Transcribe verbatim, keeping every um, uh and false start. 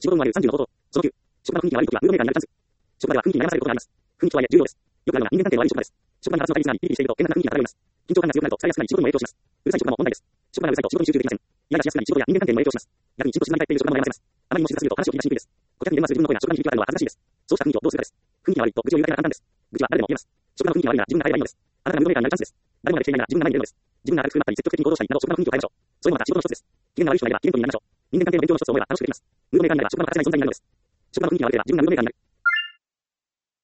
仕事のあるさんじゅうのこと。そのきゅう、職場の雰囲気が悪いときはムードメーカーになるチャンス。職場では雰囲気に悩まされることがあります。雰囲気とはいえ重要です。よくあるのが人間関係の悪い職場です。職場にガラスの対立があり、ピリピリしていると変な雰囲気が漂います。緊張感が強くなると疲れやすくなり仕事にも影響します。うるさい職場も問題です。職場がうるさいと仕事に集中できません。イライラしやすくなり仕事や人間関係にも影響します。逆にきちんと静まり返っている職場も悩ませます。あまりにも静かすぎると話を聞き出しにくいです。顧客に電話する自分の声が職場に響き渡るのは恥ずかしいです。そうした雰囲気をどうするかです。雰囲気が悪いと愚痴を言うだけが簡単です。愚痴は誰でも言えます。職場の雰囲気が悪いなら自分が変えればいいのです。あなたがムードメーカーになるチャンスです。誰もができていないなら自分が前に出るのです。自分が明るくなったり積極的に行動したりなど職場の雰囲気を変えましょう。それもまた仕事の一つです。機嫌が悪い人がいれば機嫌取りになりましょう。人間関係の勉強の一つと思えば楽しくできます。ムードメーカーになれば職場の活性に存在になるのです。職場の雰囲気が悪ければ自分がムードメーカーになる。